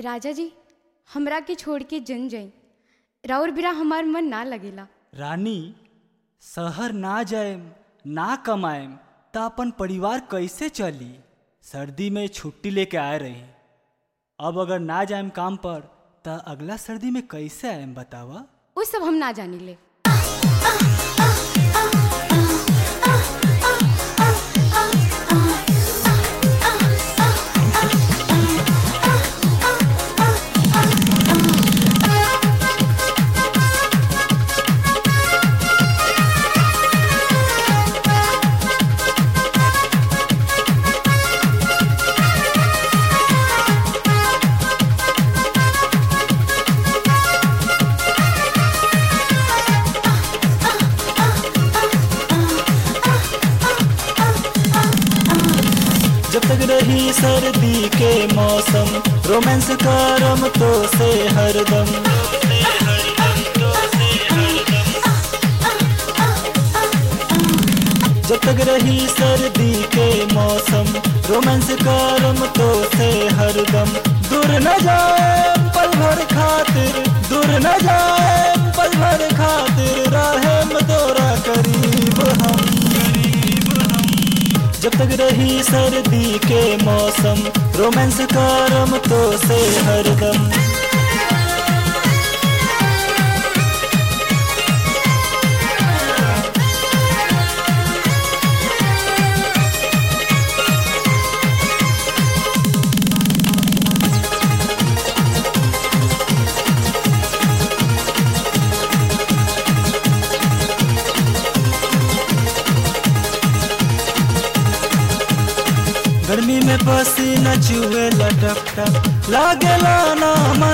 राजा जी, हमरा के छोड़ के जन जाई, राउर बिना हमार मन ना लगेला। रानी, शहर ना जाएम ना कमाएम त अपन परिवार कैसे चली। सर्दी में छुट्टी लेके आए रही, अब अगर ना जाएम काम पर त अगला सर्दी में कैसे आएम बतावा। वो सब हम ना जानी ले। जब तक रही सर्दी के मौसम, रोमांस करम तो से हरदम। जब तक रही सर्दी के मौसम, रोमांस करम तो से हरदम। दूर न जाए पल भर खातिर, दूर न जाए पल भर खातिर, रहेम तोरा करीब हम। जब तक रही सर्दी के मौसम, रोमांस करम तो से हरदम। गर्मी में पसीना चुए लटक टक, लागेला ना मन।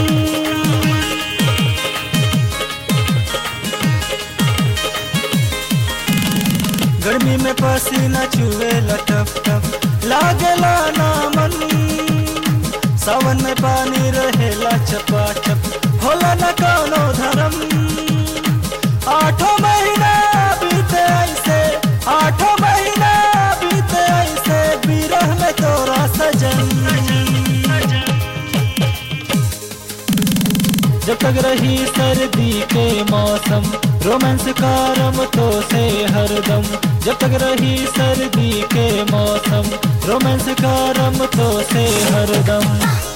गर्मी में पसीना चुए लटक टक, लागेला ना मन। सावन में पानी रहेला चपाचप, होला न कौनो धर्म। आठों महीना बीते ऐसे, आठों महीना बीते ऐसे, बिरह में तोरा सजन। जब तक रही सर्दी के मौसम, रोमांस करम तो से हरदम। जब तक रही सर्दी के मौसम, रोमांस करम तो से हरदम।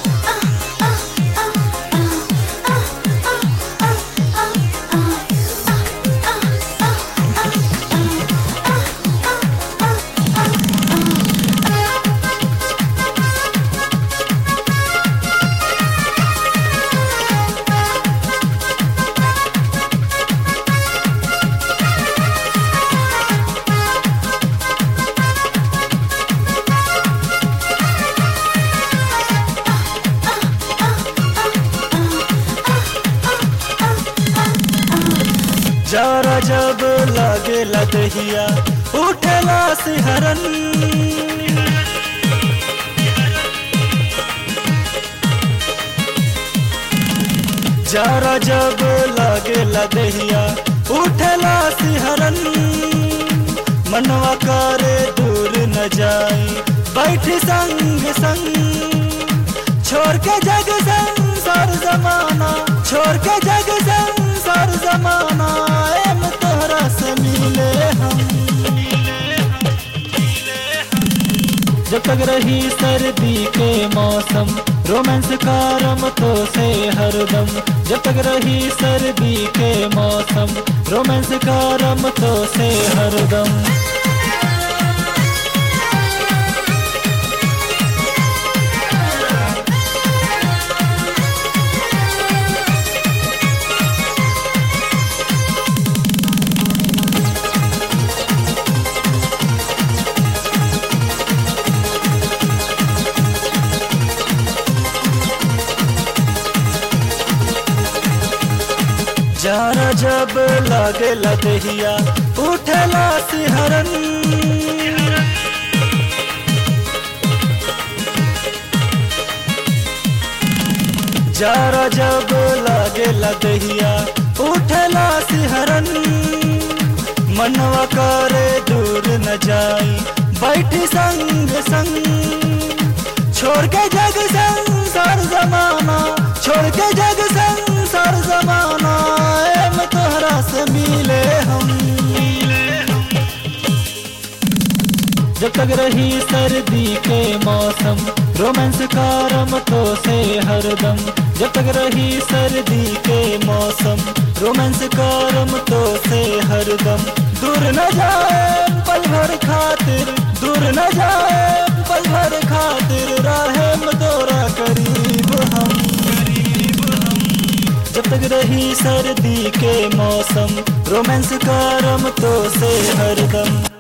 जरा जब लागेला दहिया, उठेला सिहरन। जरा जब लागेला दहिया, उठेला सिहरन। मनवा करे दूर न जाई, बैठी संग संग। छोड़ के जग संसार जमाना, छोड़ के जग संसार जमाना, एम तोहरा से मिले हम। जब तक रही सर्दी के मौसम, रोमांस करम तो से हरदम। जब तक रही सर्दी के मौसम, रोमांस करम तो से हरदम। जरा जब लागेला दहिया, उठेला सिहरन। जरा जब लागेला दहिया, उठेला सिहरन। मनवा करे दूर न जाई, बैठी संग संग। छोड़ के जग संसार जमा तक रही सर्दी के मौसम रोमांस करम तो से हरदम। जब तक रही सर्दी के मौसम रोमांस करम तो से हरदम। दूर न जाए पल भर खातिर, दूर न जाए पल भर खातिर, राहें तोरा करीब हम। जब तक रही सर्दी के मौसम रोमांस करम तो से हरदम।